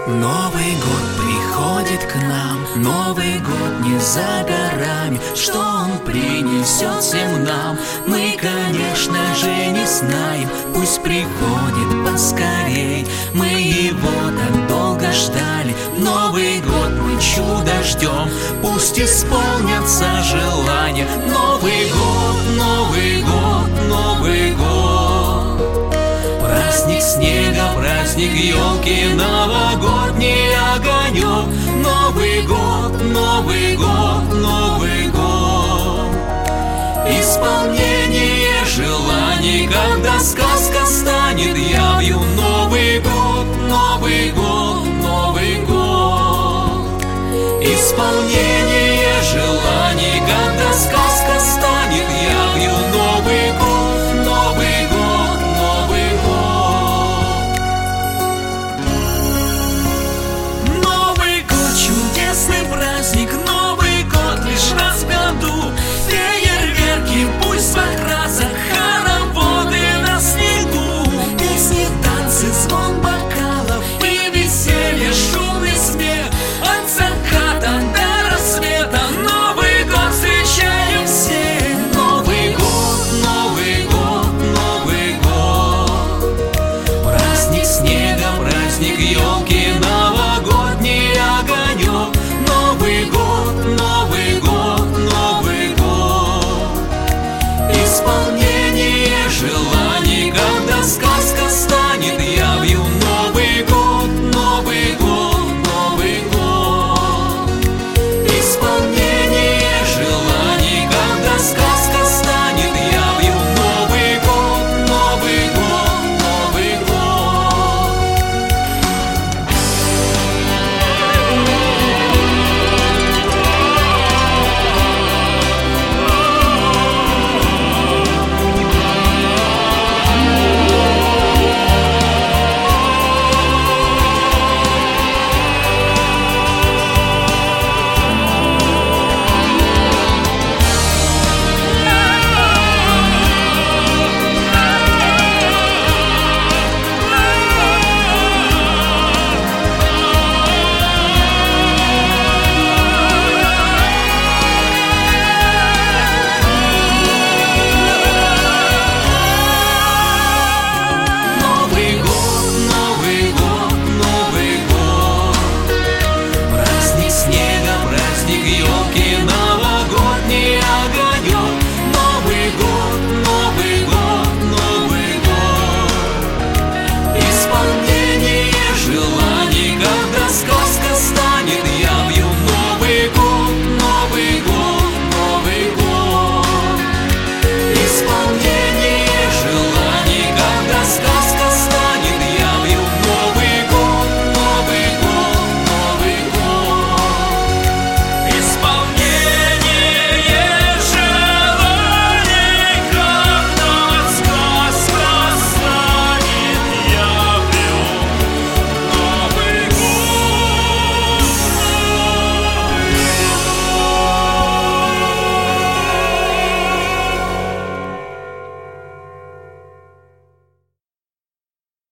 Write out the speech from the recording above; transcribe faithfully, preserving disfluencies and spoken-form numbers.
Новый год приходит к нам, Новый год не за горами. Что он принесет всем нам, мы, конечно же, не знаем. Пусть приходит поскорей, мы его так долго ждали. Новый год мы чудо ждем, пусть исполнятся желания. Новый год, Новый год, Новый год. Праздник снега, праздник елки, новогодний огонек. Новый год, Новый год,